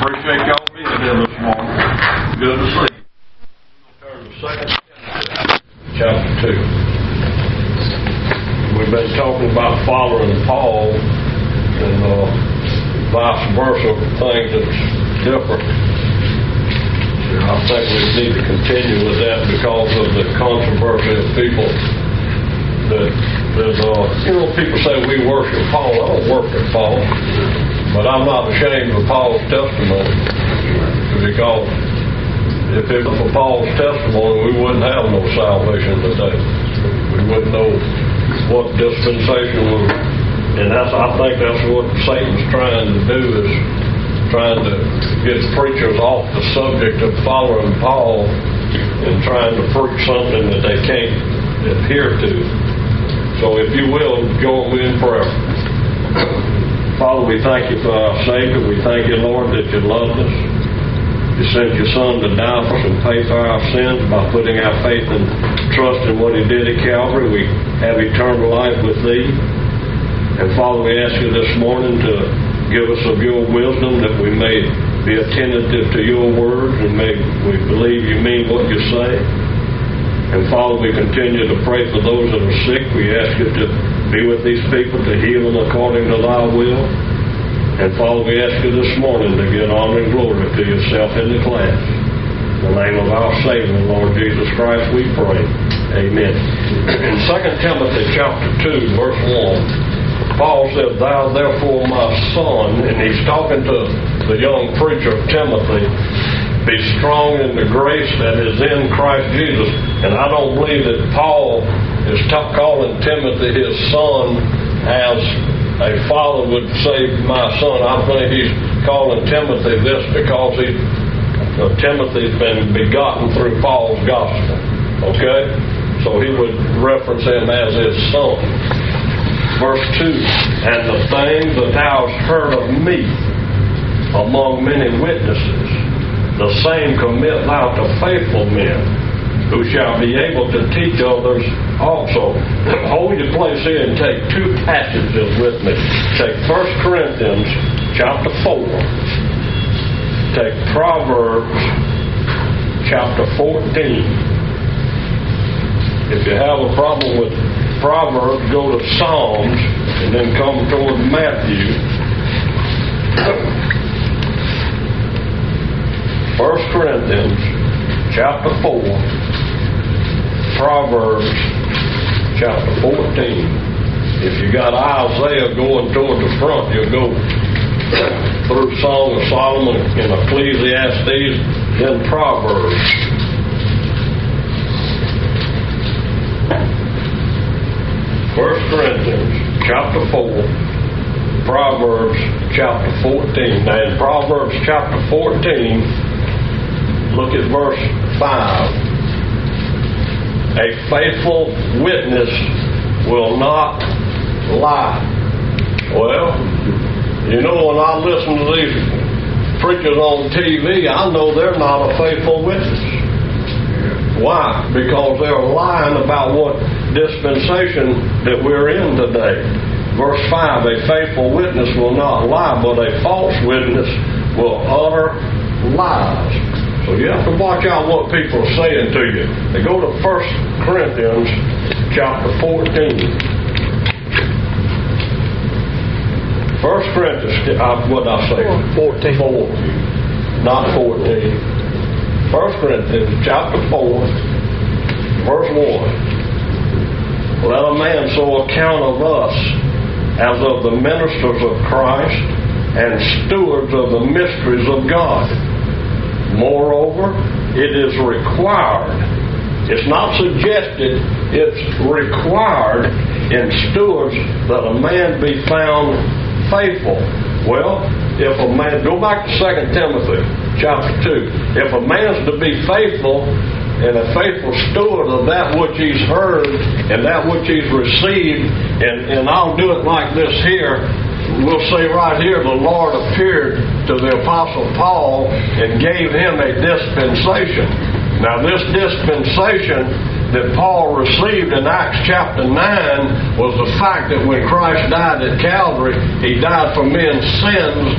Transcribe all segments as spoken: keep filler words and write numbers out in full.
Appreciate y'all being here this morning. Good to see you. Turn to Second Timothy, chapter two. We've been talking about following Paul and uh, vice versa, things that's different. I think we need to continue with that because of the controversy of people that there's, uh, you know, people say we worship Paul. I don't worship Paul, but I'm not ashamed of Paul's testimony, because if it was for Paul's testimony, we wouldn't have no salvation today. We wouldn't know what dispensation was, and that's, I think that's what Satan's trying to do, is trying to get preachers off the subject of following Paul and trying to preach something that they can't adhere to. So if you will, join me in prayer. Father, we thank you for our Savior. We thank you, Lord, that you loved us. You sent your Son to die for us and pay for our sins by putting our faith and trust in what he did at Calvary. We have eternal life with thee. And Father, we ask you this morning to give us of your wisdom, that we may be attentive to your words and may we believe you mean what you say. And Father, we continue to pray for those that are sick. We ask you to be with these people, to heal them according to thy will. And Father, we ask you this morning to give honor and glory to yourself in the class. In the name of our Savior, Lord Jesus Christ, we pray. Amen. In Second Timothy chapter two, verse one, Paul said, "Thou therefore, my son," and he's talking to the young preacher Timothy, "be strong in the grace that is in Christ Jesus." And I don't believe that Paul is t- calling Timothy his son as a father would say, "my son." I think he's calling Timothy this because he, uh, Timothy's been begotten through Paul's gospel. Okay? So he would reference him as his son. Verse two, "And the things that thou hast heard of me among many witnesses, the same commit thou to faithful men, who shall be able to teach others also." Hold your place here and take two passages with me. Take First Corinthians chapter four. Take Proverbs chapter fourteen. If you have a problem with Proverbs, go to Psalms and then come toward Matthew. First Corinthians chapter four, Proverbs chapter fourteen. If you got Isaiah going toward the front, you'll go through Song of Solomon and Ecclesiastes, then Proverbs. First Corinthians chapter four, Proverbs chapter fourteen. Now in Proverbs chapter fourteen, look at verse five. "A faithful witness will not lie." Well, you know, when I listen to these preachers on T V, I know they're not a faithful witness. Why? Because they're lying about what dispensation that we're in today. Verse five, "A faithful witness will not lie, but a false witness will utter lies." So you have to watch out what people are saying to you. They go to First Corinthians chapter fourteen. First Corinthians, uh, what did I say? fourteen. Four, not fourteen. First Corinthians chapter four, verse one. "Let a man so account of us as of the ministers of Christ and stewards of the mysteries of God. Moreover, it is required," it's not suggested, it's required in stewards, "that a man be found faithful." Well, if a man, go back to Second Timothy chapter two. If a man's to be faithful and a faithful steward of that which he's heard and that which he's received, and, and I'll do it like this here. We'll say right here, the Lord appeared to the Apostle Paul and gave him a dispensation. Now this dispensation that Paul received in Acts chapter nine was the fact that when Christ died at Calvary, he died for men's sins,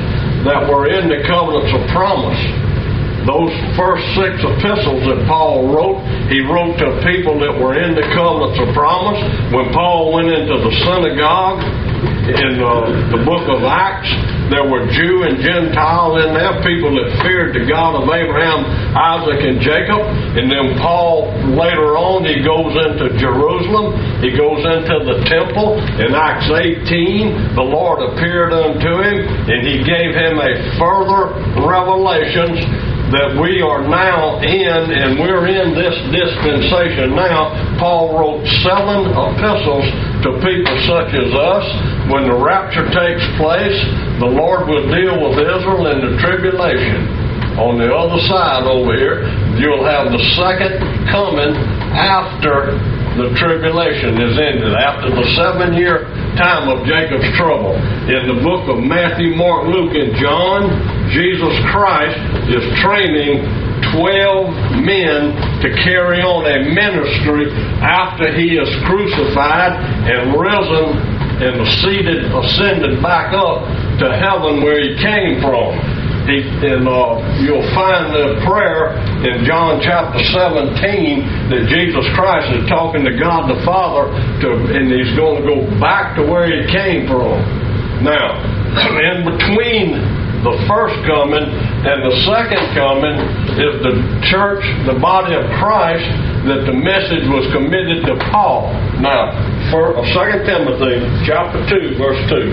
that were in the covenants of promise. Those first six epistles that Paul wrote, he wrote to people that were in the covenants of promise. When Paul went into the synagogue in uh, the book of Acts, there were Jew and Gentile in there, people that feared the God of Abraham, Isaac, and Jacob. And then Paul, later on, he goes into Jerusalem. He goes into the temple. In Acts eighteen, the Lord appeared unto him, and he gave him a further revelation that we are now in, and we're in this dispensation now. Paul wrote seven epistles to people such as us. When the rapture takes place, the Lord will deal with Israel in the tribulation. On the other side over here, you'll have the second coming after the tribulation is ended, after the seven-year time of Jacob's trouble. In the book of Matthew, Mark, Luke, and John, Jesus Christ is training twelve men to carry on a ministry after he is crucified and risen and seated, ascended back up to heaven where he came from. He, and uh, you'll find the prayer in John chapter seventeen that Jesus Christ is talking to God the Father, to, and he's going to go back to where he came from. Now, in between the first coming and the second coming is the church, the body of Christ, that the message was committed to Paul. Now, for Second Timothy chapter two, verse two.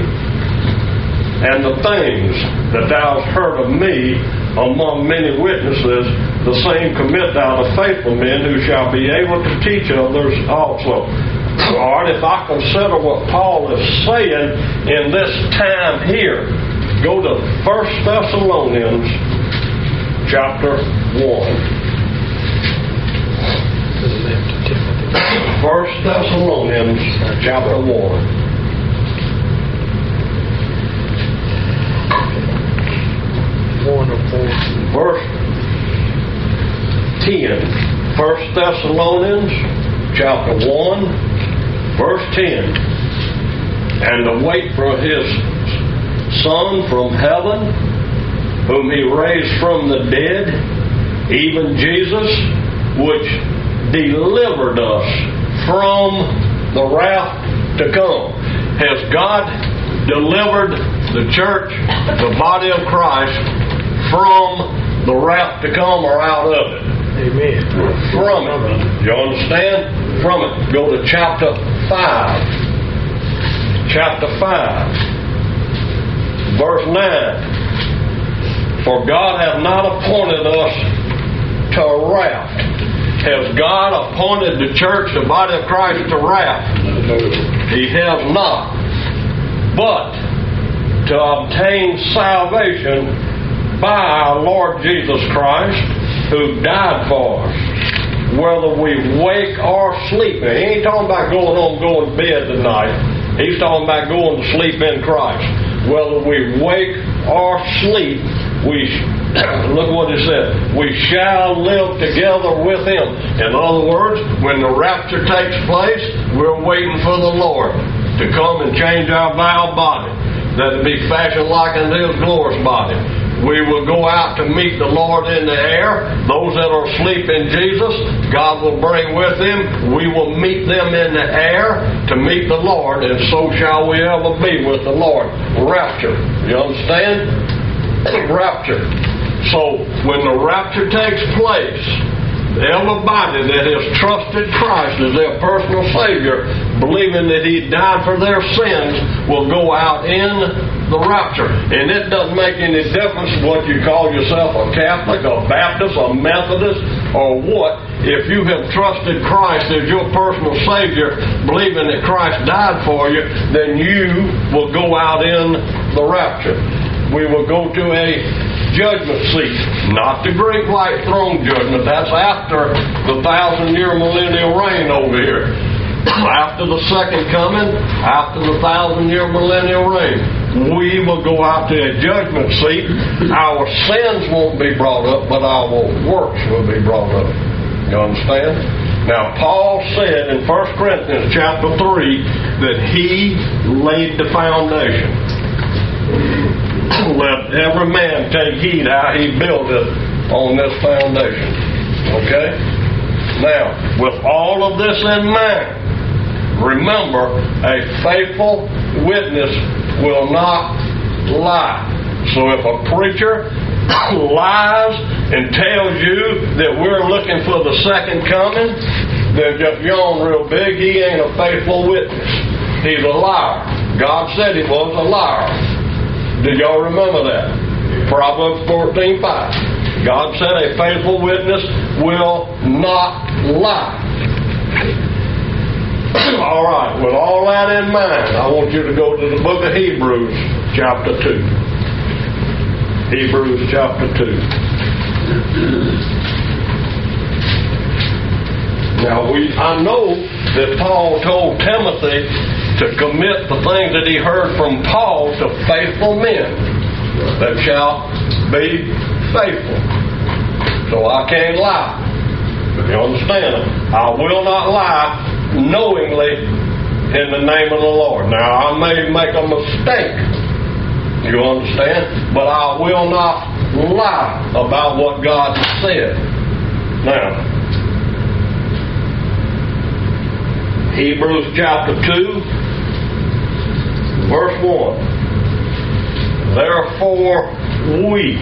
And the things that thou hast heard of me among many witnesses, the same commit thou to faithful men who shall be able to teach others also. All right, if I consider what Paul is saying in this time here, go to First Thessalonians chapter one. First Thessalonians chapter one. Verse ten. First Thessalonians chapter one, verse ten. And to wait for his Son from heaven, whom he raised from the dead, even Jesus, which delivered us from the wrath to come. Has God delivered the church, the body of Christ, from the wrath to come, or out of it? Amen. From it. You understand? From it. Go to chapter five. Chapter five. Verse nine. For God hath not appointed us to wrath. Has God appointed the church, the body of Christ, to wrath? He has not. But to obtain salvation by our Lord Jesus Christ, who died for us, whether we wake or sleep. Now, he ain't talking about going home, going to bed tonight. He's talking about going to sleep in Christ. Whether we wake or sleep, we look what it said. We shall live together with him. In other words, when the rapture takes place, we're waiting for the Lord to come and change our vile body, that it be fashioned like unto his glorious body. We will go out to meet the Lord in the air. Those that are asleep in Jesus, God will bring with him. We will meet them in the air to meet the Lord, and so shall we ever be with the Lord. Rapture. You understand? Rapture. So, when the rapture takes place, everybody that has trusted Christ as their personal Savior, believing that he died for their sins, will go out in the rapture. And it doesn't make any difference what you call yourself, a Catholic, a Baptist, a Methodist, or what. If you have trusted Christ as your personal Savior, believing that Christ died for you, then you will go out in the rapture. We will go to a judgment seat, not the great white throne judgment. That's after the thousand-year millennial reign over here. After the second coming, after the thousand-year millennial reign, we will go out to a judgment seat. Our sins won't be brought up, but our works will be brought up. You understand? Now, Paul said in First Corinthians chapter three that he laid the foundation. let every man take heed how he buildeth on this foundation. Okay? Now, with all of this in mind, remember, a faithful witness will not lie. So if a preacher lies and tells you that we're looking for the second coming, then just yawn real big. He ain't a faithful witness. He's a liar. God said he was a liar. Do y'all remember that? Proverbs fourteen five. God said a faithful witness will not lie. All right, with all that in mind, I want you to go to the book of Hebrews, chapter two. Hebrews, chapter two. Now, we I know that Paul told Timothy to commit the things that he heard from Paul to faithful men that shall be faithful. So I can't lie. You understand? I will not lie knowingly in the name of the Lord. Now, I may make a mistake. You understand? But I will not lie about what God said. Now, Hebrews chapter two, verse one. Therefore we.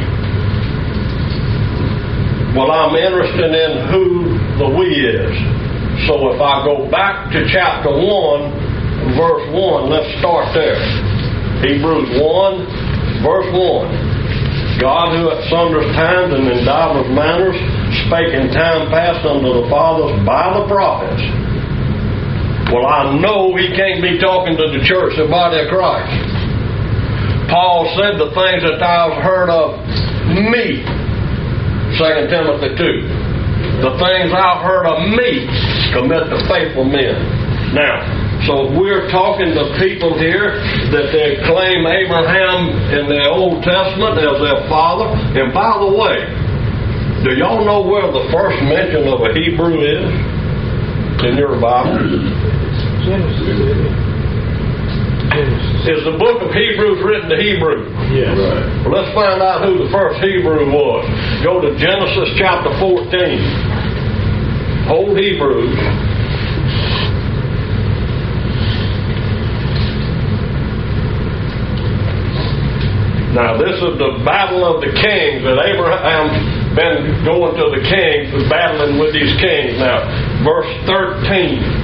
Well, I'm interested in who the we is. So if I go back to chapter one, verse one, let's start there. Hebrews one, verse one. God, who at sundry times and in divers manners spake in time past unto the fathers by the prophets. Well, I know he can't be talking to the church, the body of Christ. Paul said the things that thou hast heard of me, Second Timothy two. The things I've heard of me, commit to faithful men. Now, so we're talking to people here that they claim Abraham in the Old Testament as their father. And by the way, do y'all know where the first mention of a Hebrew is in your Bible? Genesis. Is the book of Hebrews written to Hebrew? Yes. Right. Well, let's find out who the first Hebrew was. Go to Genesis chapter fourteen. Old Hebrews. Now, this is the battle of the kings that Abraham's been going to the kings, battling with these kings. Now, verse thirteen.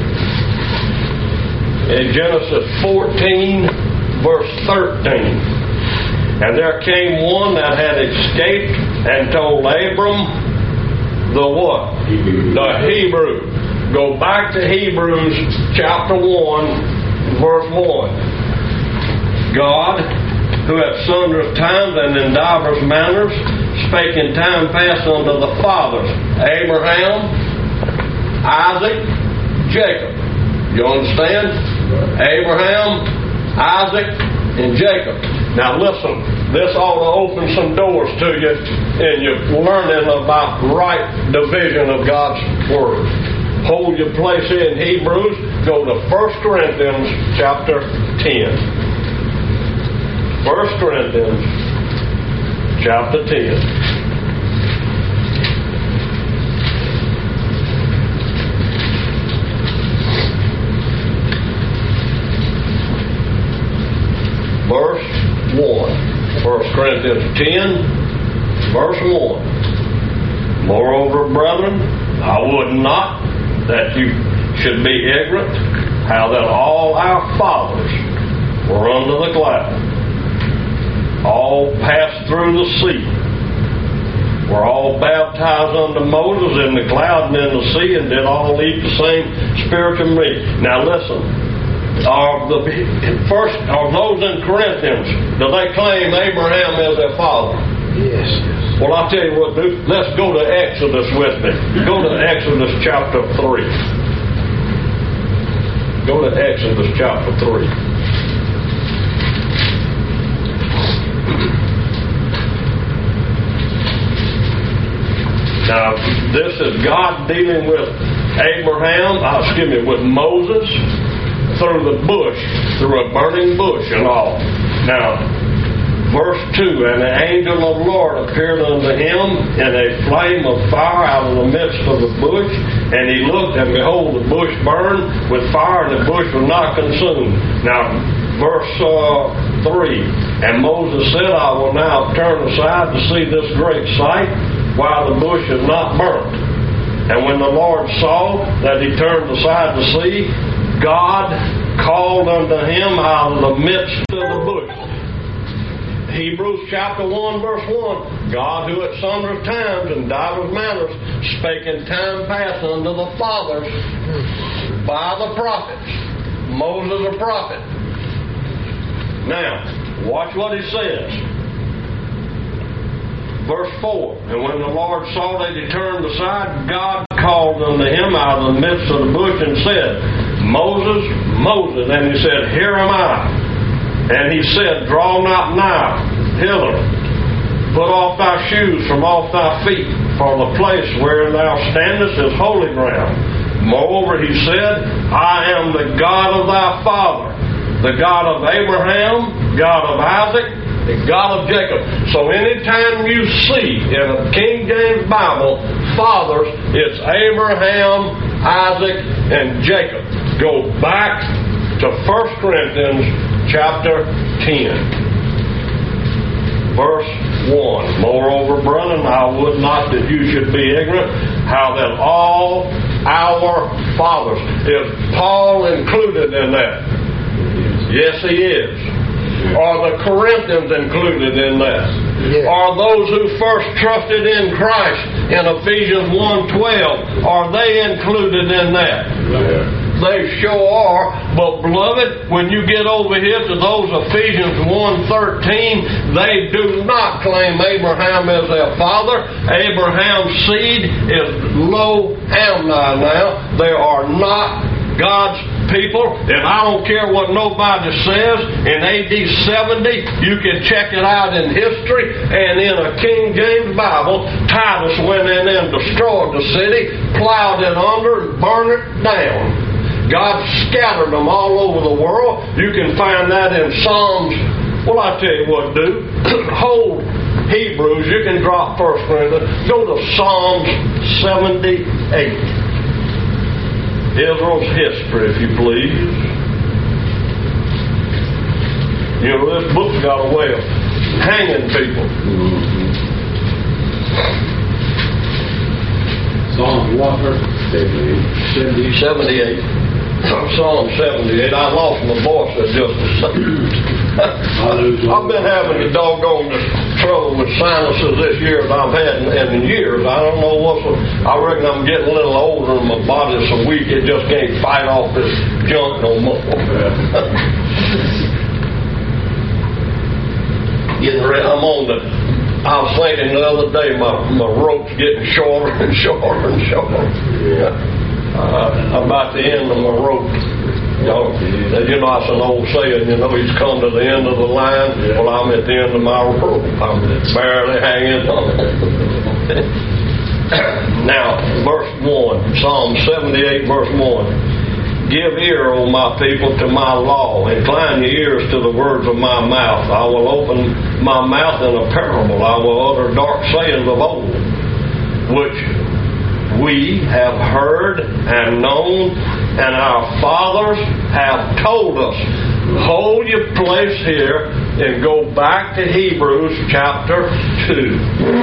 In Genesis fourteen, verse thirteen. And there came one that had escaped and told Abram the what? Hebrew. The Hebrew. Go back to Hebrews chapter one, verse one. God, who at sundry times and in divers manners spake in time past unto the fathers, Abraham, Isaac, Jacob. You understand? Abraham, Isaac, and Jacob. Now listen, this ought to open some doors to you in your learning about right division of God's Word. Hold your place in Hebrews. Go to First Corinthians chapter ten. First Corinthians chapter ten. Verse one. First Corinthians ten, verse one. Moreover, brethren, I would not that you should be ignorant how that all our fathers were under the cloud, all passed through the sea, were all baptized unto Moses in the cloud and in the sea, and did all eat the same spiritual meat. Now listen. Are the first are those in Corinthians, do they claim Abraham as their father? Yes. Well, I'll tell you what, dude, let's go to Exodus with me. Go to Exodus chapter three. Go to Exodus chapter three. Now, this is God dealing with Abraham, uh, excuse me, with Moses, through the bush, through a burning bush and all. Now, Verse two, and the angel of the Lord appeared unto him in a flame of fire out of the midst of the bush. And he looked, and behold, the bush burned with fire, and the bush was not consumed. Now, verse uh, three, and Moses said, I will now turn aside to see this great sight, while the bush is not burnt. And when the Lord saw that he turned aside to see, God called unto him out of the midst of the bush. Hebrews chapter one, verse one, God who at sundry times and divers manners spake in time past unto the fathers by the prophets. Moses a prophet. Now, watch what he says. Verse four, and when the Lord saw that he turned aside, God called unto him out of the midst of the bush and said, Moses, Moses. And he said, Here am I. And he said, Draw not nigh hither. Put off thy shoes from off thy feet, for the place wherein thou standest is holy ground. Moreover, he said, I am the God of thy father, the God of Abraham, God of Isaac, the God of Jacob. So anytime you see in a King James Bible, fathers, it's Abraham, Isaac, and Jacob. Go back to First Corinthians chapter ten, verse one. Moreover, brethren, I would not that you should be ignorant how that all our fathers, is Paul included in that? Yes, he is. Are the Corinthians included in that? Yeah. Are those who first trusted in Christ in Ephesians one twelve, are they included in that? Yeah. They sure are. But beloved, when you get over here to those Ephesians one thirteen, they do not claim Abraham as their father. Abraham's seed is Lo Ammi now. They are not God's people, and I don't care what nobody says. In A D seventy, you can check it out in history, and in a King James Bible, Titus went in and destroyed the city, plowed it under, and burned it down. God scattered them all over the world. You can find that in Psalms. Well, I tell you what, do. Hold Hebrews. You can drop First Corinthians. Go to Psalms seventy-eight. Israel's history, if you please. You know, this book's got a way of hanging people. Psalm what? seventy-eight. seventy-eight. Psalm seventy-eight. I lost my voice at just a second. I've been having the doggone trouble with sinuses this year that I've had in, in years. I don't know what's. I reckon I'm getting a little older and my body's so weak it just can't fight off this junk no more. Getting ready. I'm on the. I was thinking the other day my my rope's getting shorter and shorter and shorter. Yeah. Uh, I'm about the end of my rope. You know, you know, that's an old saying, you know, he's come to the end of the line. Yeah. Well, I'm at the end of my rope. I'm barely hanging on. Now, verse one, Psalm seventy-eight, verse one. Give ear, O my people, to my law. Incline your ears to the words of my mouth. I will open my mouth in a parable. I will utter dark sayings of old, which we have heard and known, and our fathers have told us. Hold your place here and go back to Hebrews chapter two.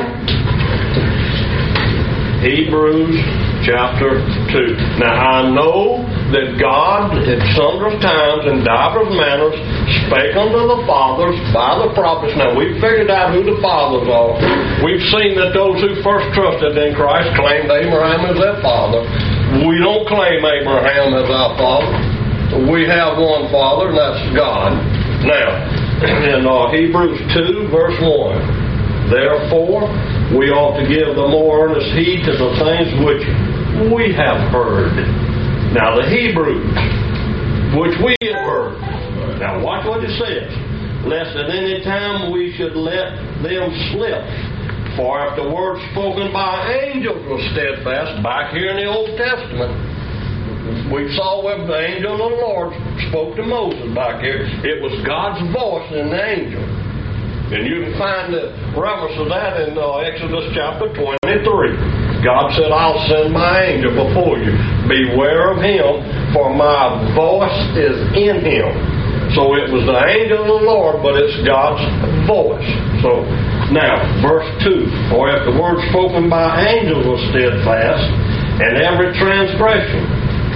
Hebrews chapter two. Now I know that God at sundry times and divers manners spake unto the fathers by the prophets. Now we've figured out who the fathers are. We've seen that those who first trusted in Christ claimed Abraham as their father. We don't claim Abraham as our father. We have one father, and that's God. Now, in uh, Hebrews two, verse one, therefore we ought to give the more earnest heed to the things which we have heard. Now the Hebrews, which we have heard. Now watch what it says. Lest at any time we should let them slip. For if the word spoken by angels was steadfast, back here in the Old Testament, we saw where the angel of the Lord spoke to Moses back here. It was God's voice in the angel. And you can find the reference of that in uh, Exodus chapter twenty-three. God said, I'll send my angel before you. Beware of him, for my voice is in him. So it was the angel of the Lord, but it's God's voice. So now, verse two. For if the word spoken by angels was steadfast, and every transgression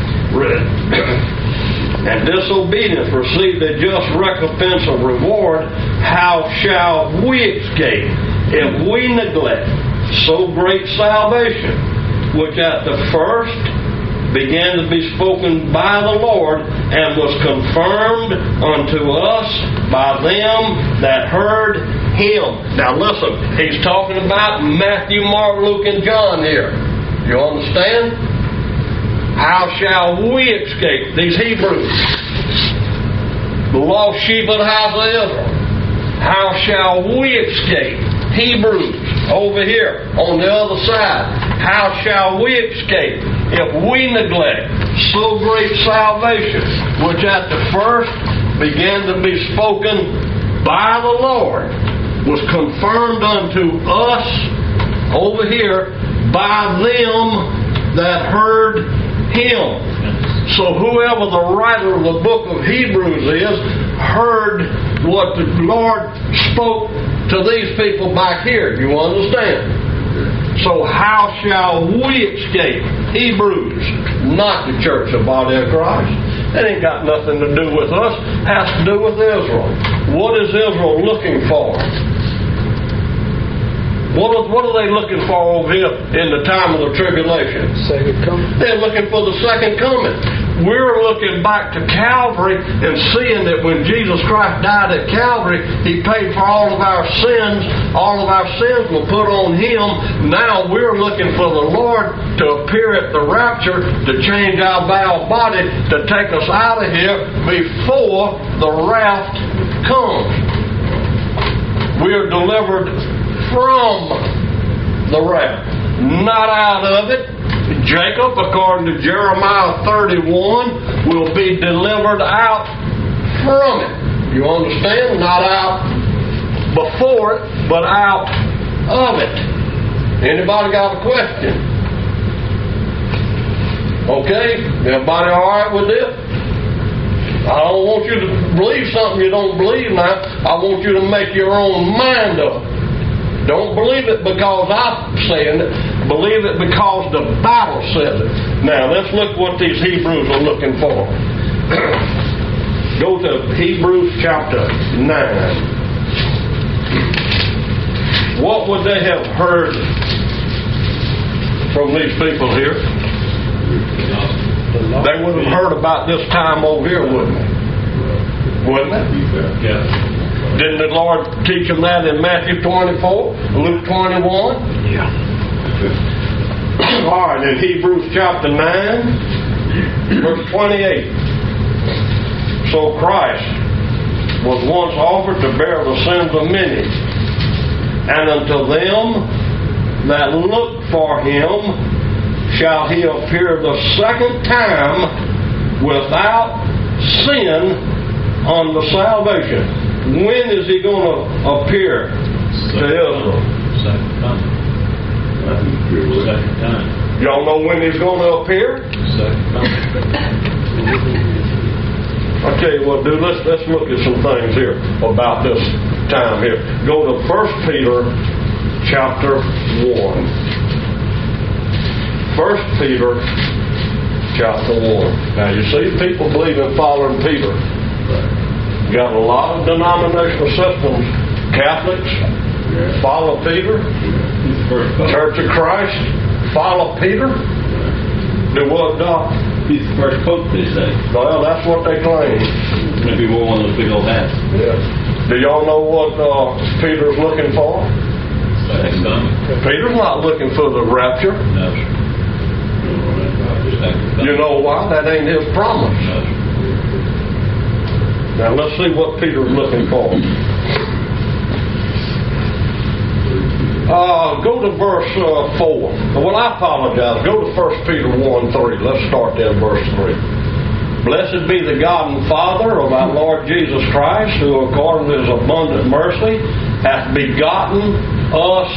and disobedience received a just recompense of reward, how shall we escape if we neglect so great salvation, which at the first began to be spoken by the Lord, and was confirmed unto us by them that heard him? Now listen, he's talking about Matthew, Mark, Luke, and John here. You understand? How shall we escape? These Hebrews, the lost sheep of the house of Israel. How shall we escape? Hebrews, over here on the other side. How shall we escape if we neglect so great salvation, which at the first began to be spoken by the Lord, was confirmed unto us, over here, by them that heard him. So whoever the writer of the book of Hebrews is, heard what the Lord spoke to these people back here. You understand? So how shall we escape? Hebrews, not the church of body of Christ. It ain't got nothing to do with us. It has to do with Israel. What is Israel looking for? What are, what are they looking for over here in the time of the tribulation? Second coming. They're looking for the second coming. We're looking back to Calvary and seeing that when Jesus Christ died at Calvary, He paid for all of our sins. All of our sins were put on Him. Now we're looking for the Lord to appear at the rapture, to change our vile body, to take us out of here before the wrath comes. We are delivered from the wrath, not out of it. Jacob, according to Jeremiah thirty-one, will be delivered out from it. You understand? Not out before it, but out of it. Anybody got a question? Okay? Everybody all right with this? I don't want you to believe something you don't believe now. I want you to make your own mind up. Don't believe it because I'm saying it. Believe it because the Bible says it. Now, let's look what these Hebrews are looking for. Go to Hebrews chapter nine. What would they have heard from these people here? They would have heard about this time over here, wouldn't they? Wouldn't they? Yeah. Didn't the Lord teach them that in Matthew twenty-four, Luke twenty-one? Yeah. All right, in Hebrews chapter nine, verse twenty-eight. So Christ was once offered to bear the sins of many, and unto them that look for Him shall He appear the second time without sin unto salvation. When is He going to appear to Israel? Second time. Second time. Y'all know when He's going to appear? Second time. I'll tell you what, dude, let's, let's look at some things here about this time here. Go to First Peter chapter one. First Peter chapter one. Now you see, people believe in following Peter. You got a lot of denominational systems. Catholics yeah. follow Peter. Yeah. Church of Christ follow Peter. Do what, Doc? He's the first pope, they say. Well, that's what they claim. Maybe wear one of those big old hats. Yeah. Do y'all know what uh, Peter's looking for? Second coming. Peter's not looking for the rapture. No, sir. You know why? That ain't his promise. No, sir. Now let's see what Peter's looking for. Uh, go to verse uh, four. Well, I apologize. Go to First Peter one three. Let's start there in verse three. Blessed be the God and Father of our Lord Jesus Christ, who according to His abundant mercy hath begotten us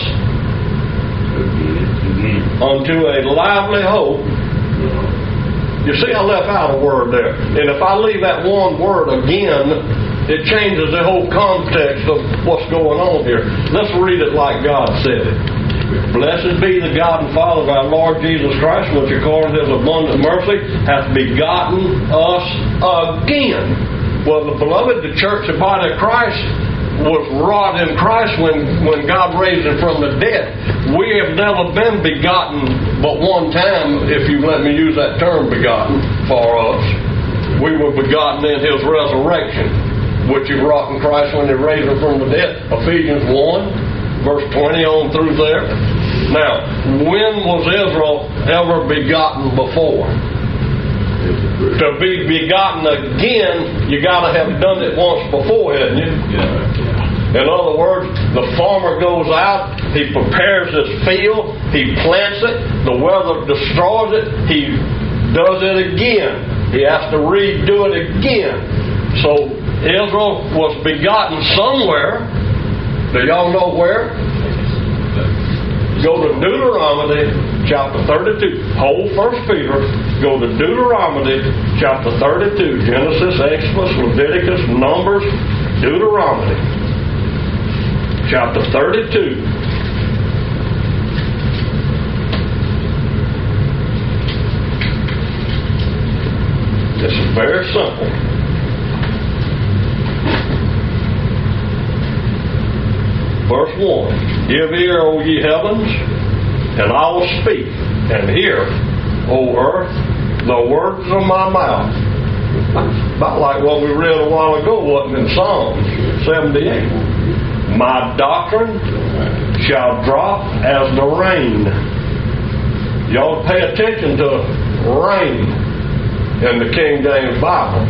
Again. unto a lively hope. You see, I left out a word there. And if I leave that one word again, it changes the whole context of what's going on here. Let's read it like God said it. Blessed be the God and Father of our Lord Jesus Christ, which according to His abundant mercy hath begotten us again. Well, the beloved, the church, the body of Christ, was wrought in Christ when, when God raised Him from the dead. We have never been begotten but one time, if you let me use that term, begotten, for us. We were begotten in His resurrection, which He wrought in Christ when He raised Him from the dead. Ephesians one, verse twenty on through there. Now, when was Israel ever begotten before? To be begotten again, you got to have done it once before, hadn't you? Yeah. In other words, the farmer goes out, he prepares his field, he plants it, the weather destroys it, he does it again. He has to redo it again. So Israel was begotten somewhere. Do y'all know where? Go to Deuteronomy chapter thirty-two. Whole First Peter. Go to Deuteronomy chapter thirty-two. Genesis, Exodus, Leviticus, Numbers, Deuteronomy chapter thirty-two. This is very simple. Verse one. Give ear, O ye heavens, and I will speak, and hear, O earth, the words of my mouth. About like what we read a while ago, wasn't in Psalms seventy-eight. My doctrine shall drop as the rain. Y'all pay attention to rain in the King James Bible.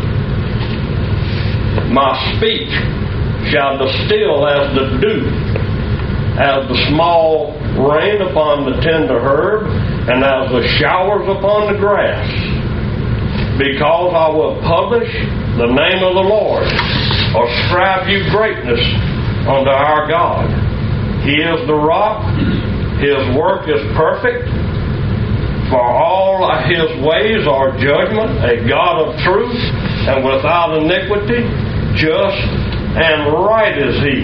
My speech shall distill as the dew, as the small rain upon the tender herb, and as the showers upon the grass. Because I will publish the name of the Lord, ascribe you greatness unto our God. He is the rock, His work is perfect, for all His ways are judgment, a God of truth, and without iniquity, just and right is He.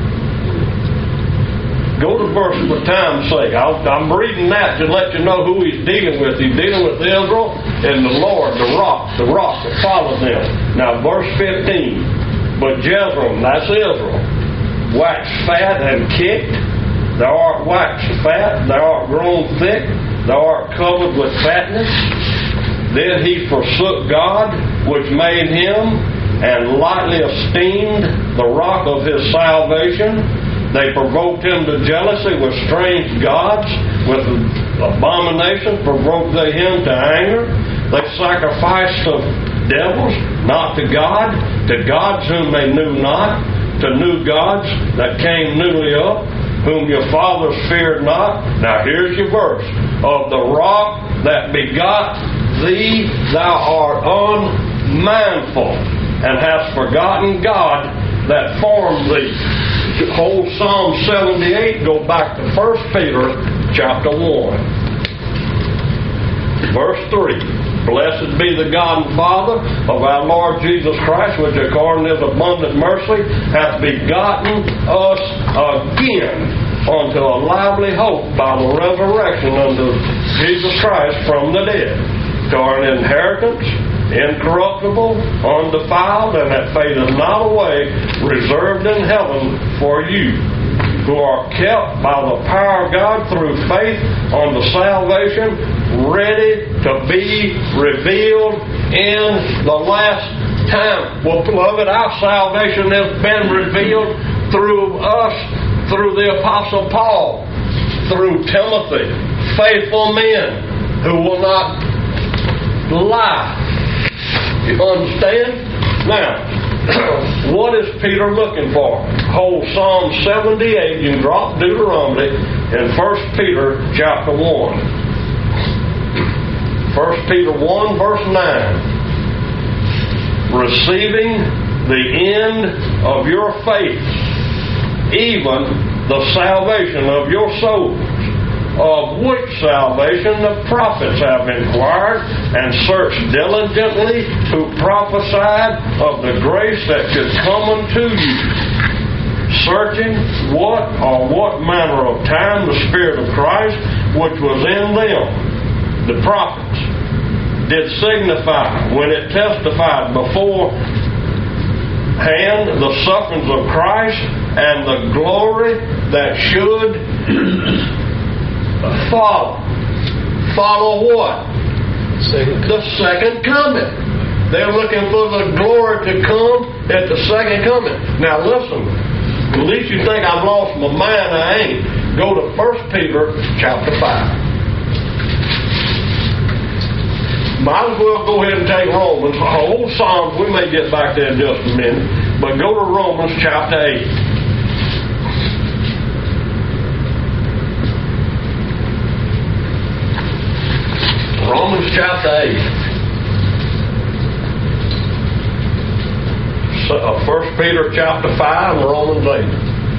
Go to verse for time's sake. I'll, I'm reading that to let you know who He's dealing with. He's dealing with Israel and the Lord, the rock, the rock that followed them. Now, verse fifteen. But Jezreel, that's Israel, waxed fat and kicked. Thou art waxed fat, thou art grown thick, thou art covered with fatness. Then he forsook God, which made him, and lightly esteemed the rock of his salvation. They provoked him to jealousy with strange gods, with abominations provoked they him to anger. They sacrificed to devils, not to God, to gods whom they knew not, to new gods that came newly up, whom your fathers feared not. Now here's your verse. Of the rock that begot thee, thou art unmindful, and hast forgotten God that formed thee. Whole Psalm seventy-eight, go back to First Peter chapter one. Verse three. Blessed be the God and Father of our Lord Jesus Christ, which according to His abundant mercy hath begotten us again unto a lively hope by the resurrection unto Jesus Christ from the dead, to an inheritance incorruptible, undefiled, and that fadeth not away, reserved in heaven for you, who are kept by the power of God through faith unto salvation, ready to be revealed in the last time. Well, beloved, our salvation has been revealed through us, through the Apostle Paul, through Timothy, faithful men who will not lie. You understand? Now, what is Peter looking for? Whole Psalm seventy-eight, you can drop Deuteronomy, and First Peter chapter one. First Peter one, verse nine. Receiving the end of your faith, even the salvation of your souls, of which salvation the prophets have inquired and searched diligently, who prophesied of the grace that should come unto you, searching what or what manner of time the Spirit of Christ, which was in them, the prophets, did signify when it testified beforehand the sufferings of Christ and the glory that should follow. Follow what? Second. The second coming. They're looking for the glory to come at the second coming. Now listen, at least you think I've lost my mind. I ain't. Go to First Peter chapter five. Might as well go ahead and take Romans. Old Psalms, we may get back there in just a minute. But go to Romans chapter eight. Romans chapter eight. So, uh, First Peter chapter five and Romans eight.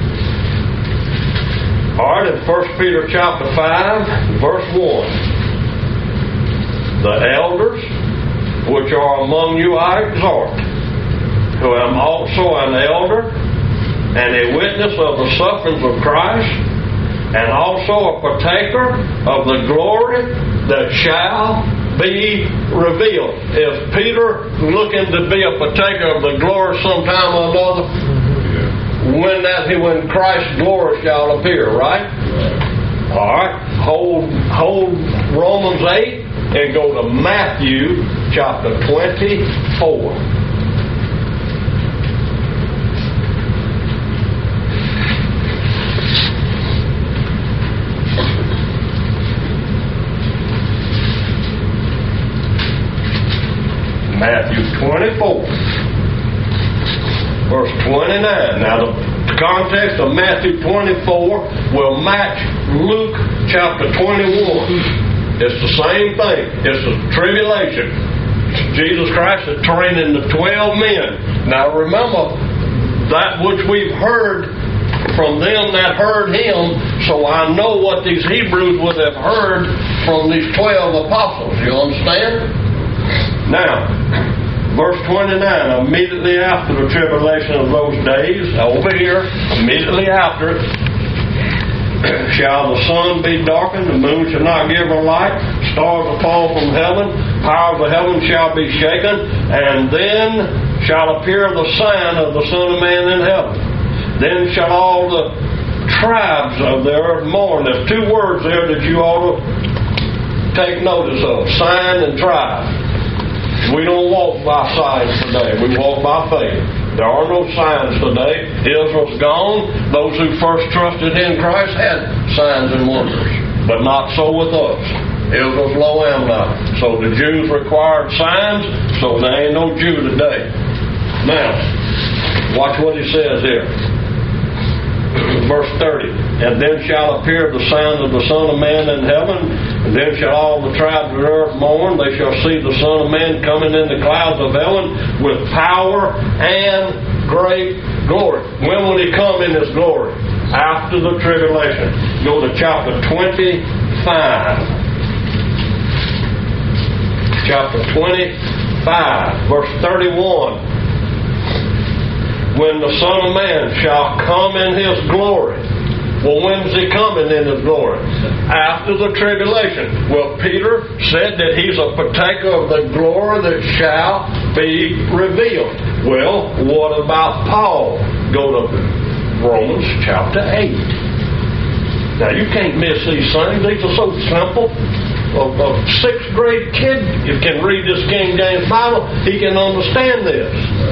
Alright, in First Peter chapter five, verse one. The elders which are among you I exhort, who am also an elder and a witness of the sufferings of Christ, and also a partaker of the glory that shall be revealed. Is Peter looking to be a partaker of the glory sometime or another? When that when Christ's glory shall appear, right? All right. Hold hold Romans eight and go to Matthew chapter twenty-four. Matthew twenty-four, verse twenty-nine. Now the context of Matthew twenty-four will match Luke chapter twenty-one. It's the same thing. It's the tribulation. Jesus Christ is training the twelve men. Now remember, that which we've heard from them that heard him, so I know what these Hebrews would have heard from these twelve apostles. You understand? Now, verse twenty-nine, immediately after the tribulation of those days, over here, immediately after it, shall the sun be darkened, the moon shall not give her light, stars will fall from heaven, power of the heaven shall be shaken, and then shall appear the sign of the Son of Man in heaven. Then shall all the tribes of the earth mourn. There's two words there that you ought to take notice of, sign and tribe. We don't walk by signs today, we walk by faith. There are no signs today. Israel's gone. Those who first trusted in Christ had signs and wonders. But not so with us. Israel's low and now. So the Jews required signs, so there ain't no Jew today. Now, watch what he says here. Verse thirty. And then shall appear the signs of the Son of Man in heaven, and then shall all the tribes of the earth mourn. They shall see the Son of Man coming in the clouds of heaven with power and great glory. When will he come in his glory? After the tribulation. Go to chapter twenty-five. Chapter twenty-five, verse thirty-one. When the Son of Man shall come in his glory. Well, when's he coming in his glory? After the tribulation. Well, Peter said that he's a partaker of the glory that shall be revealed. Well, what about Paul? Go to Romans chapter eight. Now, you can't miss these things. These are so simple. A, a sixth grade kid, you can read this King James Bible, he can understand this.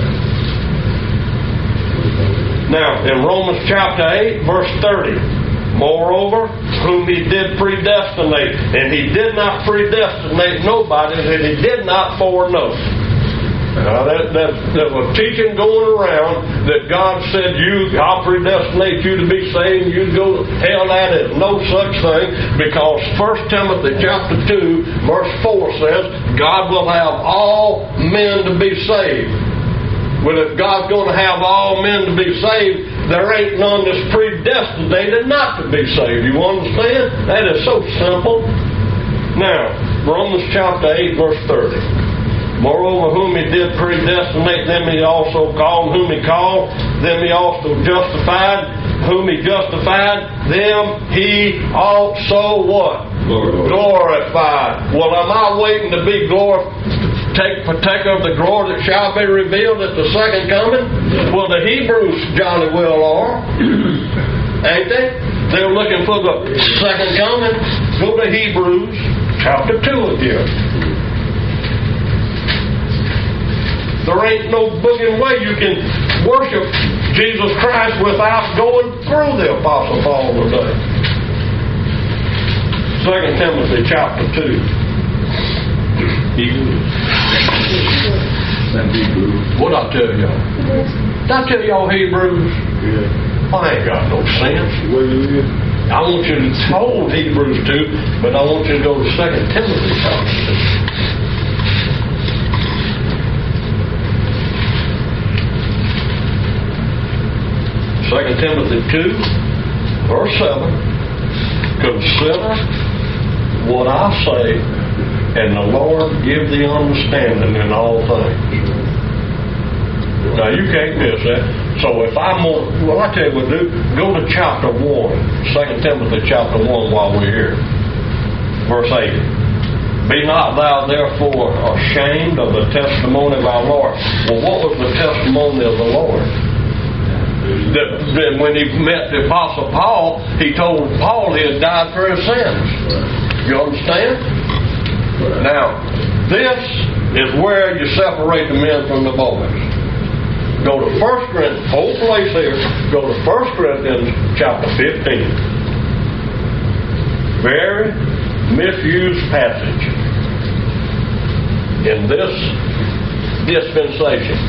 Now, in Romans chapter eight, verse thirty, moreover, whom he did predestinate, and he did not predestinate nobody that he did not foreknow. Now, that, that, that was teaching going around that God said, "You, I'll predestinate you to be saved, you go hell." That is no such thing, because First Timothy chapter two, verse four says, God will have all men to be saved. Well, if God's going to have all men to be saved, there ain't none that's predestinated not to be saved. You understand? That is so simple. Now, Romans chapter eight, verse thirty. Moreover, whom he did predestinate, them he also called. Whom he called, them he also justified. Whom he justified, them he also what? Glorified. Glorified. Well, am I waiting to be glorified? Take partaker of the glory that shall be revealed at the second coming? Well, the Hebrews jolly well are. Ain't they? They're looking for the second coming. Go to Hebrews chapter two again. There ain't no booging way you can worship Jesus Christ without going through the Apostle Paul today. Second Timothy chapter two. Hebrews. Them Hebrews. What'd I tell y'all? Did I tell y'all Hebrews? Yeah. I ain't got no sense. Where you live? I want you to hold Hebrews two, but I want you to go to Second Timothy chapter two. Second Timothy two, verse seven. Consider what I say, and the Lord give thee understanding in all things. Now you can't miss that. So if I'm on, well, I tell you what, do go to chapter one, Second Timothy chapter one, while we're here, verse eight. Be not thou therefore ashamed of the testimony of our Lord. Well, what was the testimony of the Lord? That, that when he met the Apostle Paul, he told Paul he had died for his sins. You understand? Now, this is where you separate the men from the boys. Go to First Corinthians, whole place here, go to First Corinthians chapter fifteen. Very misused passage in this dispensation.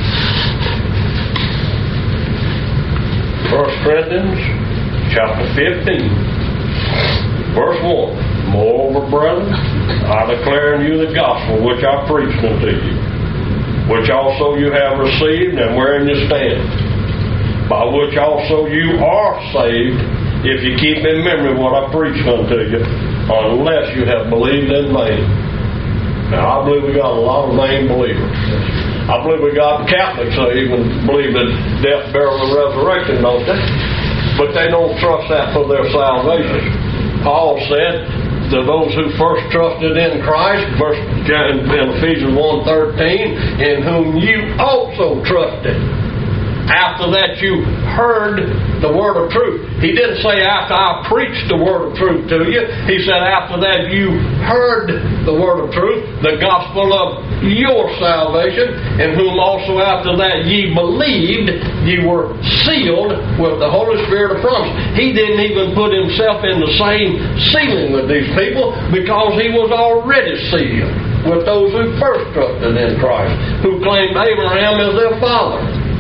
First Corinthians chapter fifteen, verse one. Moreover, brethren, I declare unto you the gospel which I preached unto you, which also you have received, and wherein you stand, by which also you are saved, if you keep in memory what I preached unto you, unless you have believed in vain. Now, I believe we got a lot of vain believers. I believe we got Catholics that even believe in death, burial, and resurrection, don't they? But they don't trust that for their salvation. Paul said, to those who first trusted in Christ, verse in Ephesians one thirteen, in whom you also trusted. After that you heard the word of truth. He didn't say after I preached the word of truth to you. He said after that you heard the word of truth, the gospel of your salvation, in whom also after that ye believed, ye were sealed with the Holy Spirit of promise. He didn't even put himself in the same sealing with these people because he was already sealed with those who first trusted in Christ, who claimed Abraham as their father.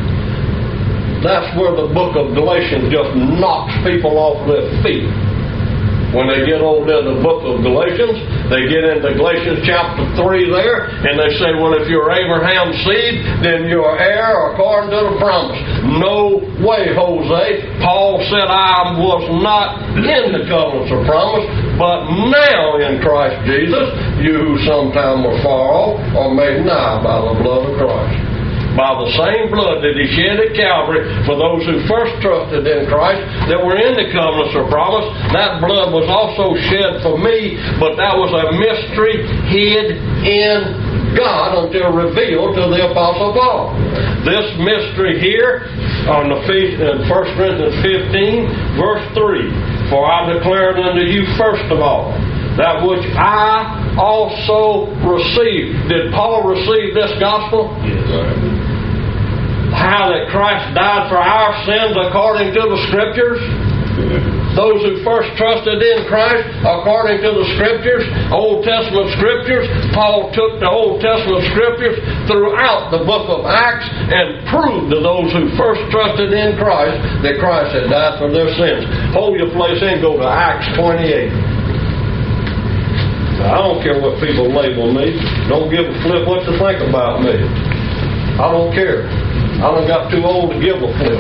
That's where the book of Galatians just knocks people off their feet. When they get over to the book of Galatians, they get into Galatians chapter three there, and they say, well, if you're Abraham's seed, then you're heir according to the promise. No way, Jose. Paul said, I was not in the covenants of promise, but now in Christ Jesus, you who sometime were far off are made nigh by the blood of Christ. By the same blood that he shed at Calvary for those who first trusted in Christ that were in the covenants of promise, that blood was also shed for me, but that was a mystery hid in God until revealed to the Apostle Paul. This mystery here on the First Corinthians fifteen, verse three, for I declare it unto you first of all, that which I also received. Did Paul receive this gospel? Yes. How that Christ died for our sins according to the Scriptures. Those who first trusted in Christ according to the Scriptures, Old Testament Scriptures. Paul took the Old Testament Scriptures throughout the book of Acts and proved to those who first trusted in Christ that Christ had died for their sins. Hold your place and go to Acts twenty-eight. Now, I don't care what people label me. Don't give a flip what to think about me. I don't care. I done got too old to give a flip.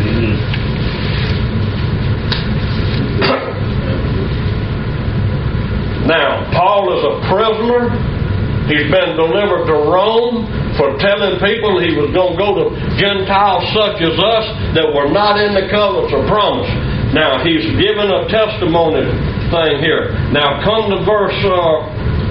Now, Paul is a prisoner. He's been delivered to Rome for telling people he was going to go to Gentiles such as us that were not in the covenants of promise. Now, he's given a testimony thing here. Now, come to verse... Uh,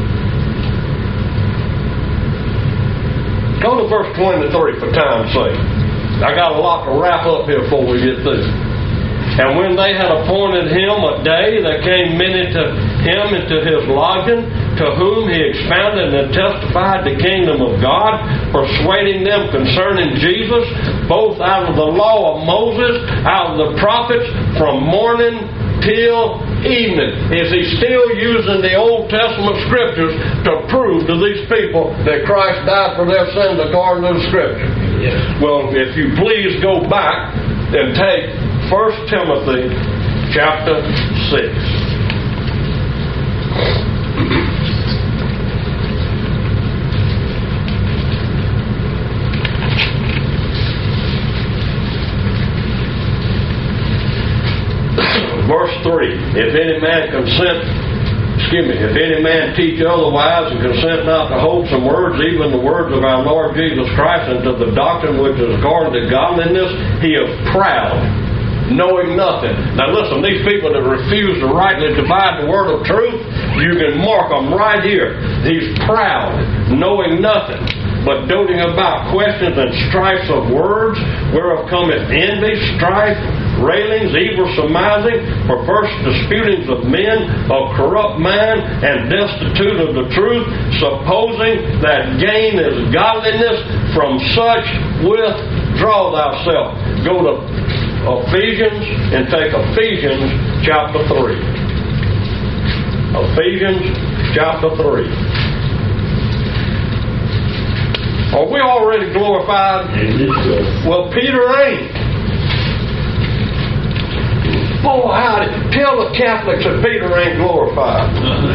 go to verse twenty-three for time's sake. I got a lot to wrap up here before we get through. And when they had appointed him a day, there came many to him into his lodging, to whom he expounded and testified the kingdom of God, persuading them concerning Jesus, both out of the law of Moses, out of the prophets, from morning till evening. Is he still using the Old Testament scriptures to prove to these people that Christ died for their sins according to the scripture? Yes. Well, if you please go back and take First Timothy chapter six. Verse three. If any man consent, excuse me, if any man teach otherwise and consent not to wholesome words, even the words of our Lord Jesus Christ, and to the doctrine which is according to godliness, he is proud, knowing nothing. Now listen, these people that refuse to rightly divide the word of truth, you can mark them right here. He's proud, knowing nothing, but doting about questions and strifes of words, whereof cometh envy, strife, railings, evil surmising, perverse disputings of men, of corrupt mind, and destitute of the truth, supposing that gain is godliness. From such withdraw thyself. Go to Ephesians and take Ephesians chapter three. Ephesians chapter three. Are we already glorified? Well, Peter ain't. Boy, howdy. Tell the Catholics that Peter ain't glorified.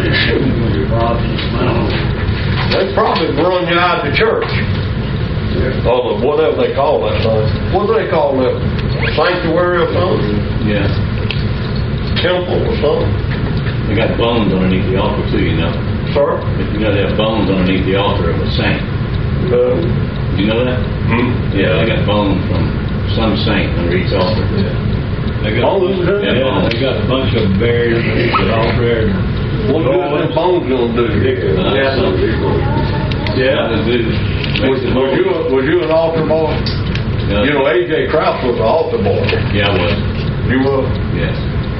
They probably run you out of the church. Or the, whatever they call that thing. What do they call that? Sanctuary or something? Yeah. Temple or something? They got bones underneath the altar too, you know. Sir? You got to have bones underneath the altar of a saint. Uh, Do you know that? hmm? Yeah, they got bones from some saint under each altar. Yeah. They got, Bones, yeah, yeah. they got a bunch of them buried underneath the altar. What good is them bones going to do? Yeah, some people. Yeah, they do. Was, was, you, was you an altar boy? Yeah. You know, A J Krause was an altar boy. Yeah, I was. You were? Yes.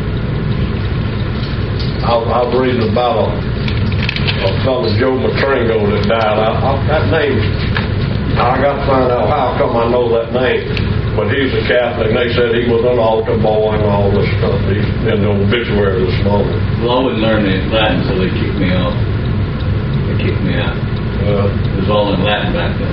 I, I was reading about a, a fellow, Joe Matringo, that died. I, I, that name, I got to find out how come I know that name. But he's a Catholic, and they said he was an altar boy and all this stuff. He's in the obituary this morning. Well, I wouldn't learn the Latin until they kicked me off. They kicked me out. Uh, It was all in Latin back then.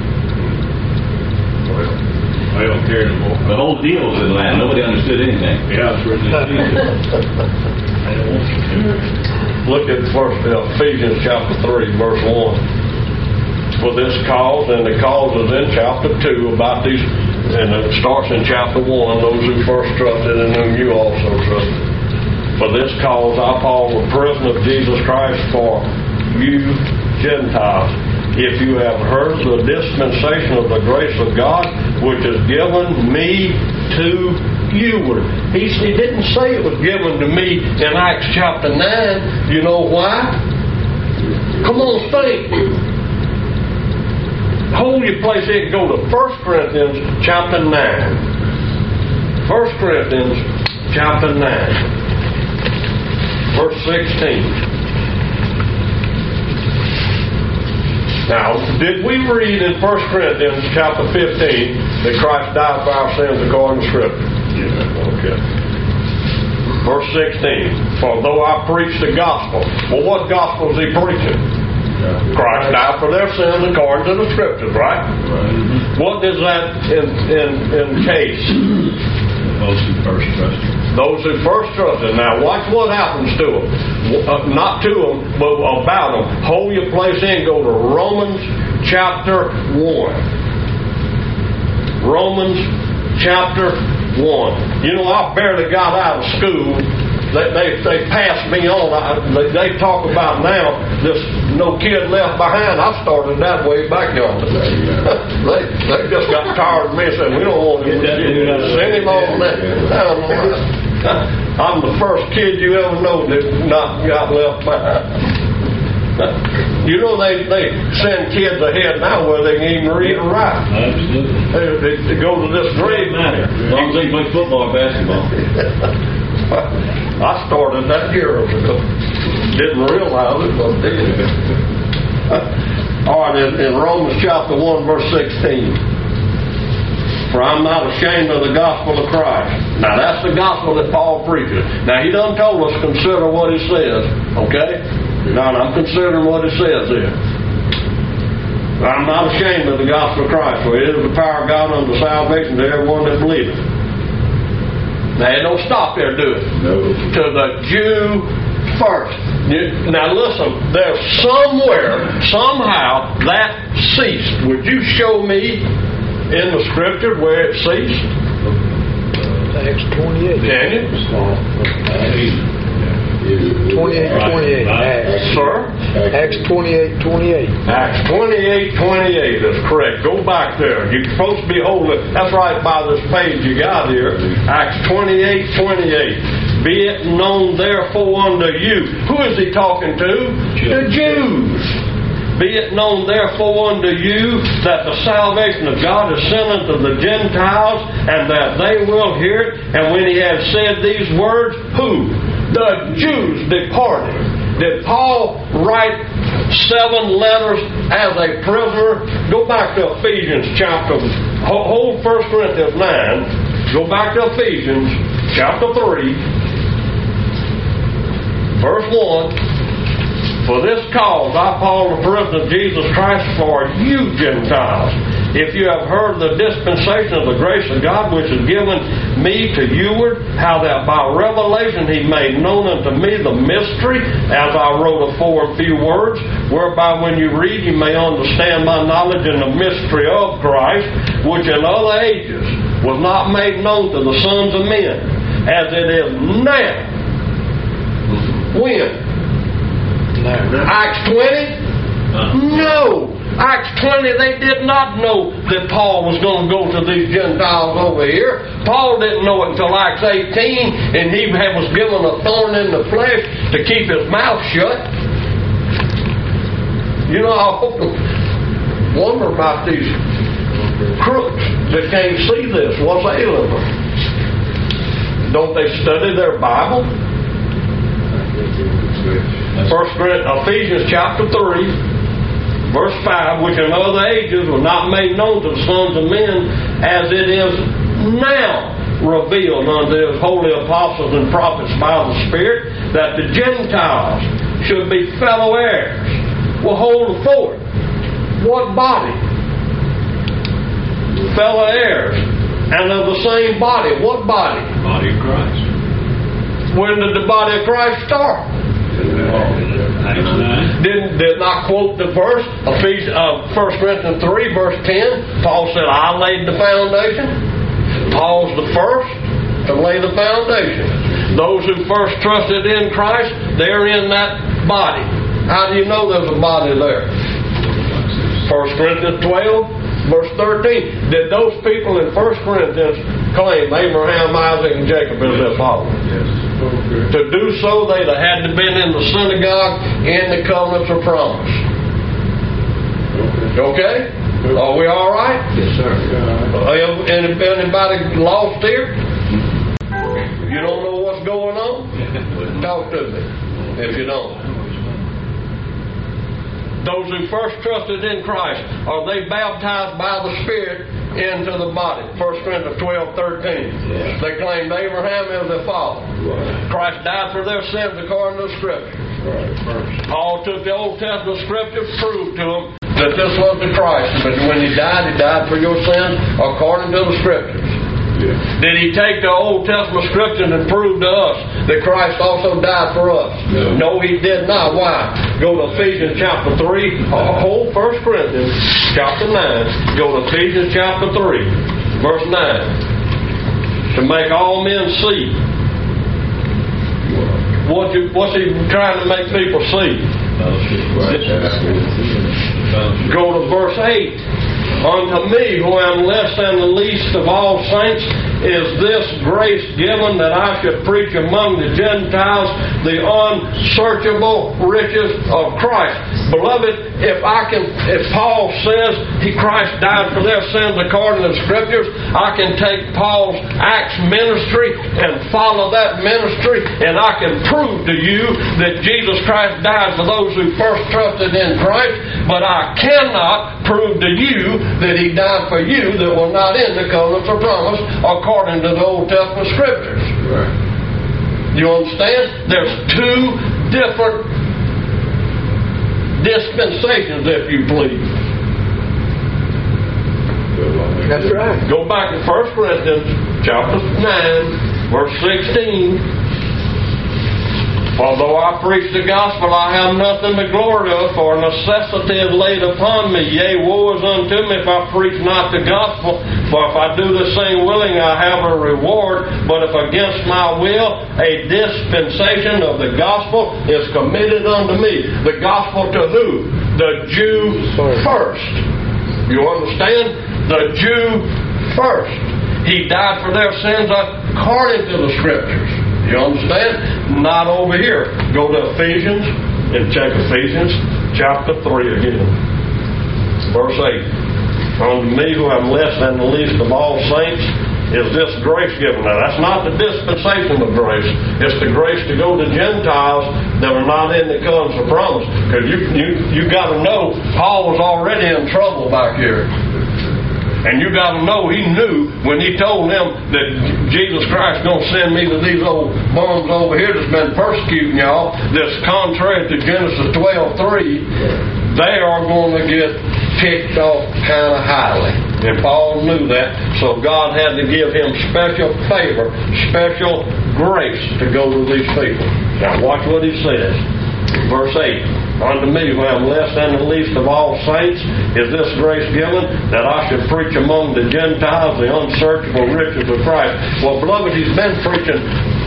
well, I don't care anymore. The whole deal was in Latin. Nobody understood anything. Yeah, it's written in I don't want to. look at first uh, Ephesians chapter three, verse one. For this cause, and the cause is in chapter two about these, and it starts in chapter one, those who first trusted and whom you also trusted. For this cause I, Paul, a prisoner of Jesus Christ, for you Gentiles, if you have heard the dispensation of the grace of God, which is given me to you. He, he didn't say it was given to me in Acts chapter nine. You know why? Come on, think. Hold your place here and go to First Corinthians chapter nine. First Corinthians chapter nine, verse sixteen. Now, did we read in First Corinthians chapter fifteen that Christ died for our sins according to Scripture? Yeah. Okay. Verse sixteen. For though I preach the gospel. Well, what gospel is he preaching? Christ died for their sins according to the Scriptures, right? Right. What does that in, in, encase? Those who first trusted. Those who first trusted. Now watch what happens to them. Uh, not to them, but about them. Hold your place in. Go to Romans chapter one. Romans chapter one. You know, I barely got out of school. They, they, they passed me on. I, they, they talk about now this no kid left behind. I started that way back yonder. they, they just got tired of me and said, we don't want him to send him on that. I don't know. I'm the first kid you ever know that not got left behind. You know, they, they send kids ahead now where they can even read or write. Absolutely. They, they, they go to this grade Matter. As long as they play football or basketball. I started that year ago. Didn't realize it, but did. All right, in, in Romans chapter one, verse sixteen. For I'm not ashamed of the gospel of Christ. Now that's the gospel that Paul preaches. Now he done told us consider what he says. Okay? Now I'm considering what it says here. I'm not ashamed of the gospel of Christ, for it is the power of God unto salvation to everyone that believeth. Now it don't stop there, do it? No. To the Jew first. Now listen, there's somewhere, somehow, that ceased. Would you show me in the scripture where it ceased? Acts twenty-eight. Can you? twenty-eight, twenty-eight. Acts. Sir? Acts twenty-eight, twenty-eight. Acts twenty-eight, twenty-eight is correct. Go back there. You're supposed to be holding. That's right by this page you got here. Acts twenty-eight, twenty-eight. Be it known therefore unto you. Who is he talking to? The Jews. Be it known therefore unto you that the salvation of God is sent unto the Gentiles, and that they will hear it. And when he had said these words, who? The Jews departed. Did Paul write seven letters as a prisoner? Go back to Ephesians chapter, hold First Corinthians nine. Go back to Ephesians chapter three, verse one. For this cause I, Paul, the prisoner of Jesus Christ, for you Gentiles, if you have heard the dispensation of the grace of God which is given me to youward, how that by revelation he made known unto me the mystery, as I wrote afore in few words, whereby when you read you may understand my knowledge in the mystery of Christ, which in other ages was not made known to the sons of men, as it is now. When? Acts twenty? No. Acts twenty, they did not know that Paul was going to go to these Gentiles over here. Paul didn't know it until Acts eighteen, and he was given a thorn in the flesh to keep his mouth shut. You know, I often wonder about these crooks that can't see this. What's ailing them? Don't they study their Bible? First Ephesians chapter three, verse five, which in other ages was not made known to the sons of men, as it is now revealed unto his holy apostles and prophets by the Spirit, that the Gentiles should be fellow heirs. Well, hold forth. What body? Fellow heirs. And of the same body. What body? Body of Christ. When did the body of Christ start? Didn't did not quote the verse Ephesians, uh, First Corinthians three, verse ten. Paul said, "I laid the foundation." Paul's the first to lay the foundation. Those who first trusted in Christ, they're in that body. How do you know there's a body there? First Corinthians twelve, verse thirteen. Did those people in First Corinthians claim Abraham, Isaac, and Jacob as their fathers? Yes. Okay. To do so, they'd have had to been in the synagogue in the covenants of promise. Okay? Are we all right? Yes, sir. Uh, anybody lost here? You don't know what's going on? Talk to me if you don't. Those who first trusted in Christ, are they baptized by the Spirit into the body? First Corinthians twelve, thirteen. Yeah. They claimed Abraham as their father. Right. Christ died for their sins according to the Scripture. Right. First. Paul took the Old Testament Scripture, proved to them that this was the Christ. But when he died, he died for your sins according to the Scriptures. Yeah. Did he take the Old Testament Scriptures and prove to us that Christ also died for us? No. No, he did not. Why? Go to Ephesians chapter three, whole First Corinthians chapter nine. Go to Ephesians chapter three. Verse nine. To make all men see. What you, what's he trying to make people see? Go to verse eight. Unto me, who am less than the least of all saints, is this grace given that I should preach among the Gentiles the unsearchable riches of Christ. Beloved, if I can, if Paul says he Christ died for their sins according to the Scriptures, I can take Paul's Acts ministry and follow that ministry, and I can prove to you that Jesus Christ died for those who first trusted in Christ, but I cannot prove to you that he died for you that were not in the covenants of promise according to the Old Testament Scriptures. Right. You understand? There's two different dispensations, if you please. That's right. Go back to First Corinthians chapter nine, verse sixteen. Although I preach the gospel, I have nothing to glory of, for necessity is laid upon me. Yea, woe is unto me if I preach not the gospel. For if I do this thing willing, I have a reward. But if against my will, a dispensation of the gospel is committed unto me. The gospel to who? The Jew first. You understand? The Jew first. He died for their sins according to the Scriptures. You understand? Not over here. Go to Ephesians and check Ephesians chapter three again. Verse eight. Unto me, who am less than the least of all saints, is this grace given. Now, that's not the dispensation of grace. It's the grace to go to Gentiles that are not in the covenants of promise. Because you, you, you got to know, Paul was already in trouble back here. And you got to know, he knew when he told them that Jesus Christ is going to send me to these old bums over here that's been persecuting y'all, that's contrary to Genesis twelve three, they are going to get kicked off kind of highly. And Paul knew that, so God had to give him special favor, special grace to go to these people. Now watch what he says. Verse eight. Unto me, who am less than the least of all saints, is this grace given, that I should preach among the Gentiles the unsearchable riches of Christ. Well, beloved, he's been preaching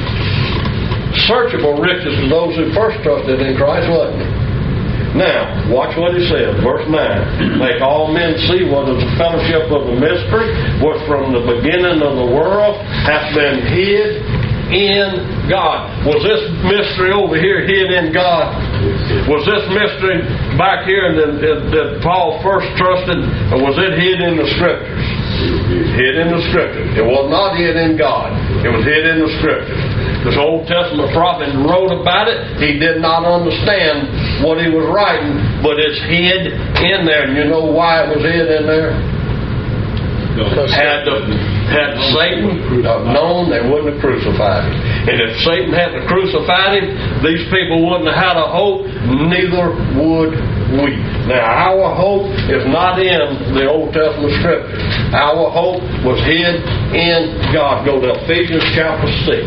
searchable riches to those who first trusted in Christ, wasn't he? Now, watch what he says, verse nine. Make all men see what is the fellowship of the mystery, which from the beginning of the world hath been hid in God. Was this mystery over here hid in God? Was this mystery back here that, that, that Paul first trusted, or was it hid in the Scriptures? Hid in the Scriptures. It was not hid in God. It was hid in the Scriptures. This Old Testament prophet wrote about it. He did not understand what he was writing, but it's hid in there. And you know why it was hid in there? Had, the, had Satan known, they wouldn't have crucified him. And if Satan hadn't crucified him, these people wouldn't have had a hope, neither would we. Now, our hope is not in the Old Testament Scriptures. Our hope was hid in God. Go to Ephesians chapter six.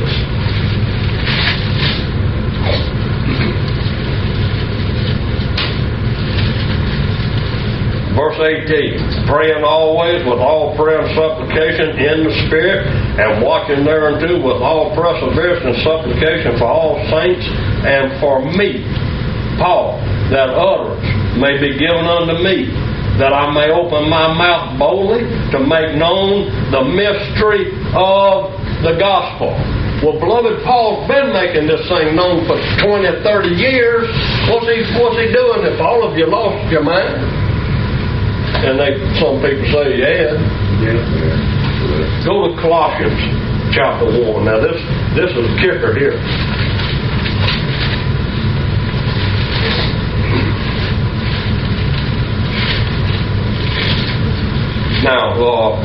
Verse eighteen, praying always with all prayer and supplication in the Spirit, and watching thereunto with all perseverance and supplication for all saints and for me, Paul, that utterance may be given unto me, that I may open my mouth boldly to make known the mystery of the gospel. Well, beloved, Paul's been making this thing known for twenty, thirty years. What's he, what's he doing if all of you lost your mind? And they, some people say, yeah. yeah. Go to Colossians chapter one. Now this this is the kicker here. Now, uh,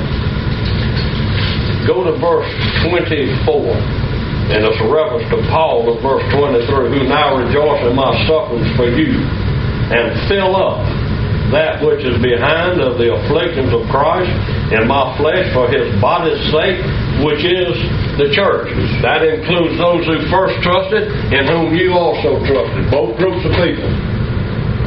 go to verse twenty-four. And it's a reference to Paul in verse twenty-three, who now rejoice in my sufferings for you, and fill up that which is behind of the afflictions of Christ in my flesh for his body's sake, which is the church. That includes those who first trusted, in whom you also trusted. Both groups of people.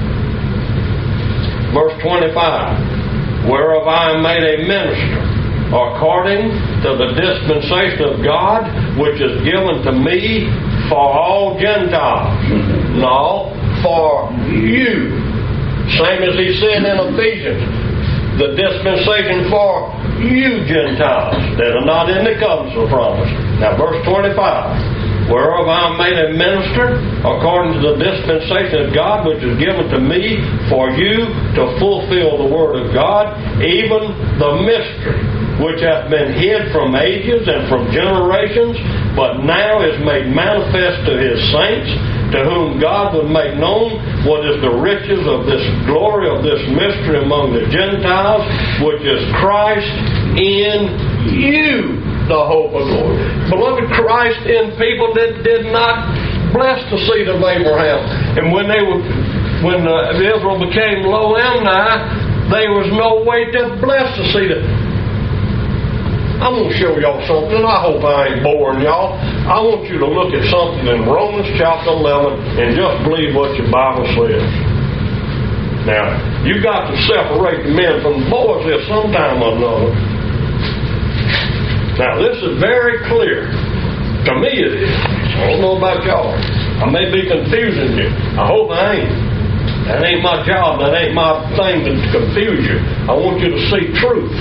Verse twenty-five, whereof I am made a minister, according to the dispensation of God, which is given to me for all Gentiles. No, for you. Same as he said in Ephesians, the dispensation for you Gentiles that are not in the covenants of promise. Now verse twenty-five, whereof I am made a minister according to the dispensation of God, which is given to me for you to fulfill the word of God, even the mystery which hath been hid from ages and from generations, but now is made manifest to his saints, to whom God would make known what is the riches of this glory of this mystery among the Gentiles, which is Christ in you, the hope of glory. Beloved, Christ in people that did not bless the seed of Abraham. And when they were, when uh, Israel became Lo Amni, there was no way to bless the seed of. I'm going to show y'all something. I hope I ain't boring y'all. I want you to look at something in Romans chapter eleven and just believe what your Bible says. Now, you got to separate the men from the boys here sometime or another. Now, this is very clear. To me it is. I don't know about y'all. I may be confusing you. I hope I ain't. That ain't my job. That ain't my thing to confuse you. I want you to see truth.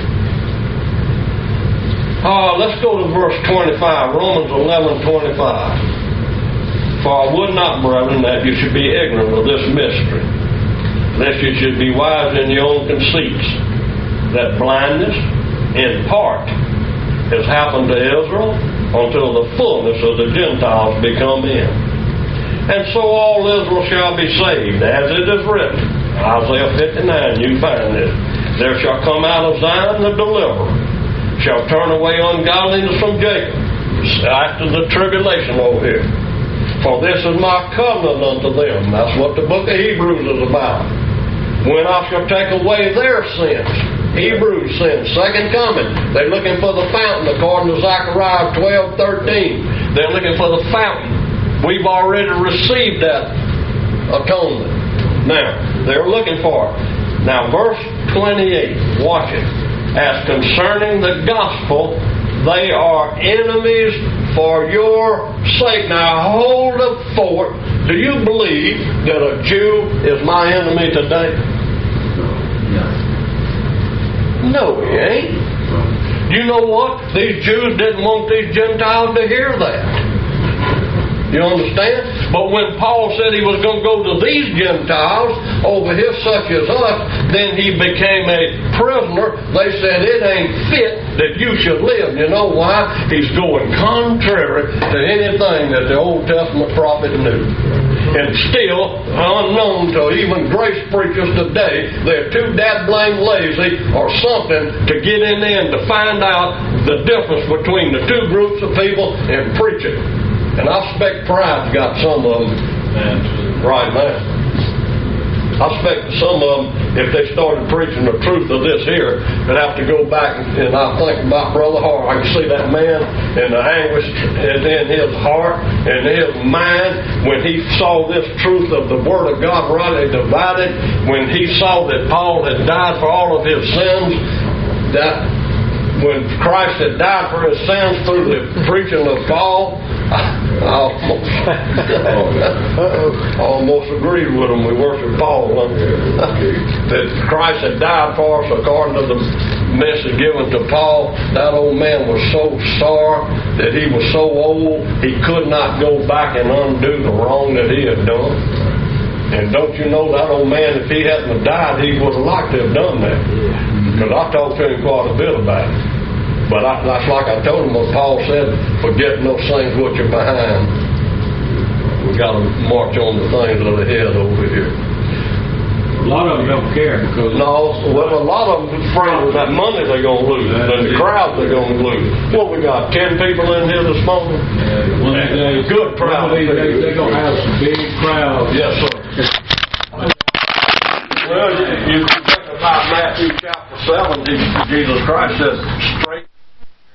Uh, let's go to verse twenty-five, Romans eleven twenty-five. For I would not, brethren, that you should be ignorant of this mystery, lest you should be wise in your own conceits, that blindness in part has happened to Israel until the fullness of the Gentiles be come in. And so all Israel shall be saved, as it is written. Isaiah fifty-nine, you find this. There shall come out of Zion the deliverer, shall turn away ungodliness from Jacob, after the tribulation over here. For this is my covenant unto them. That's what the book of Hebrews is about. When I shall take away their sins. Hebrews sins, second coming. They're looking for the fountain, according to Zechariah twelve thirteen. They're looking for the fountain. We've already received that atonement. Now, they're looking for it. Now, verse twenty-eight, watch it. As concerning the gospel, they are enemies for your sake. Now hold up for it. Do you believe that a Jew is my enemy today? No, he ain't. You know what? These Jews didn't want these Gentiles to hear that. You understand? But when Paul said he was going to go to these Gentiles over here such as us, then he became a prisoner. They said it ain't fit that you should live. You know why? He's going contrary to anything that the Old Testament prophet knew. And still, unknown to even grace preachers today, they're too dad blame lazy or something to get in there and to find out the difference between the two groups of people and preach it. And I expect pride's got some of them right now. I expect some of them, if they started preaching the truth of this here, would have to go back and I think about Brother Hart. I can see that man and the anguish in his heart and his mind when he saw this truth of the Word of God rightly divided, when he saw that Paul had died for all of his sins, that when Christ had died for his sins through the preaching of Paul, I almost, almost agreed with him. We worship Paul. Huh? That Christ had died for us according to the message given to Paul. That old man was so sore that he was so old he could not go back and undo the wrong that he had done. And don't you know that old man, if he hadn't died, he would have liked to have done that. Because I talked to him quite a bit about it. But I, that's like I told him what Paul said, forgetting those things which are behind. We got to march on the things that are ahead over here. A lot of them don't care because... No, well, a lot of them afraid of that money they're going to lose and the crowd they're going to lose. What, we got ten people in here this morning? Yeah, one of these days, good crowd. One of these days they're going to have some big crowds. Yes, sir. Well, you, you think about Matthew chapter seven, Jesus Christ says,